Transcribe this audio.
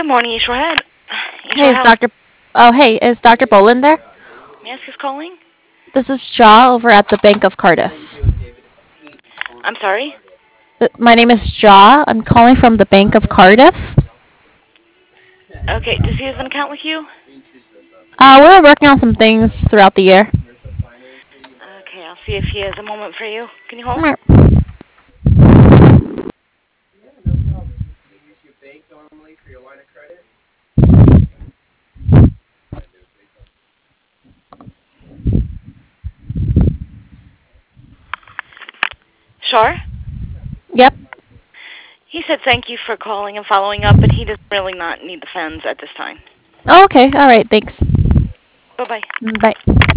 morning, East Shore Hey, is House. Dr. Oh, hey, is Dr. Bolin there? May I ask who's calling? This is Jaw over at the Bank of Cardiff. I'm sorry. My name is Jaw. I'm calling from the Bank of Cardiff. Okay, does he have an account with you? We're working on some things throughout the year. Okay, I'll see if he has a moment for you. Can you hold? Alright. Sure. Yep. He said thank you for calling and following up, but he does really not need the funds at this time. Oh, okay. Alright, thanks. Bye bye. Bye.